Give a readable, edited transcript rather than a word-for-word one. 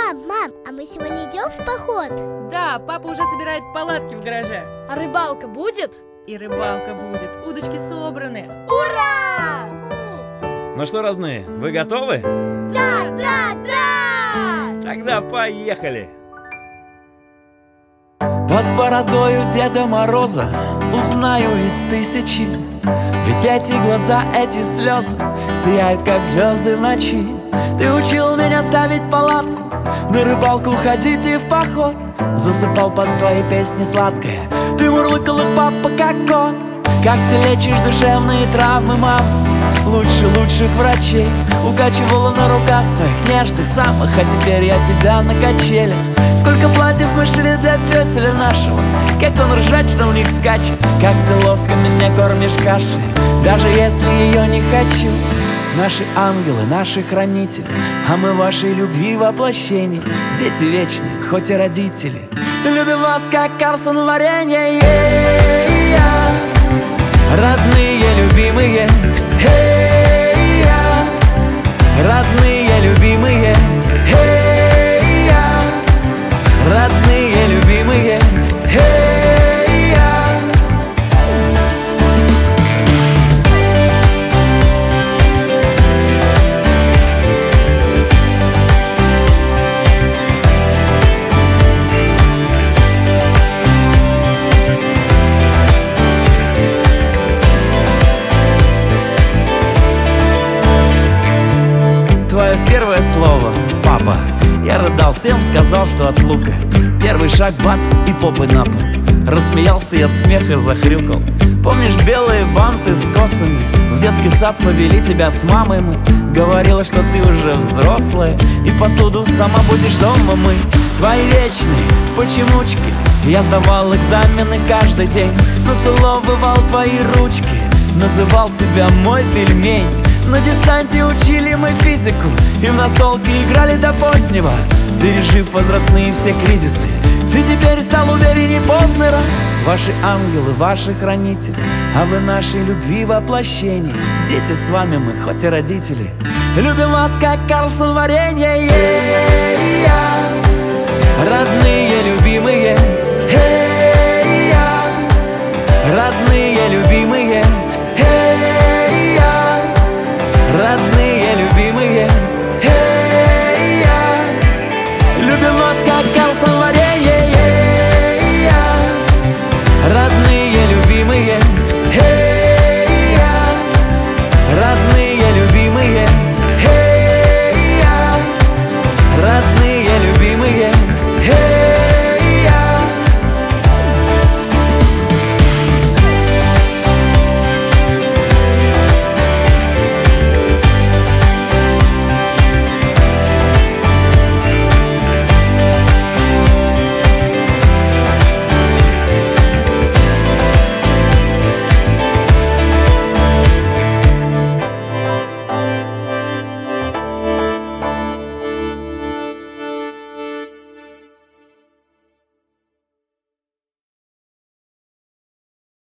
Мам, а мы сегодня идем в поход? Да, папа уже собирает палатки в гараже. А рыбалка будет? И рыбалка будет. Удочки собраны. Ура! Ну что, родные, вы готовы? Да! Тогда поехали! Под бородою Деда Мороза узнаю из тысячи. Ведь эти глаза, эти слезы сияют, как звезды в ночи. Ты учил меня ставить палатку, на рыбалку ходить и в поход. Засыпал под твои песни сладкое, ты мурлыкал их, папа, как кот. Как ты лечишь душевные травмы, мам, лучше лучших врачей. Укачивала на руках своих нежных самых, а теперь я тебя на качелях. Сколько платьев мы шили для пёселя нашего, как он ржачно в них скачет. Как ты ловко меня кормишь кашей, даже если ее не хочу. Наши ангелы, наши хранители, а мы вашей любви воплощение. Дети вечные, хоть и родители, любим вас, как Карлсон варенье. Родные, любимые, родные, любимые, родные, любимые, Твое первое слово, папа, я рыдал, всем сказал, что от лука. Первый шаг, бац, и попы на пол. Рассмеялся и от смеха захрюкал. Помнишь белые банты с косами? В детский сад повели тебя с мамой мы. Говорила, что ты уже взрослая и посуду сама будешь дома мыть. Твои вечные почемучки, я сдавал экзамены каждый день. Нацеловывал твои ручки, называл тебя мой пельмень. На дистанте учили мы физику и в настолки играли до позднего. Пережив возрастные все кризисы, ты теперь стал уверенней Познера. Ваши ангелы, ваши хранители, а вы нашей любви воплощение. Дети, с вами мы, хоть и родители, любим вас, как Карлсон варенье. Родные,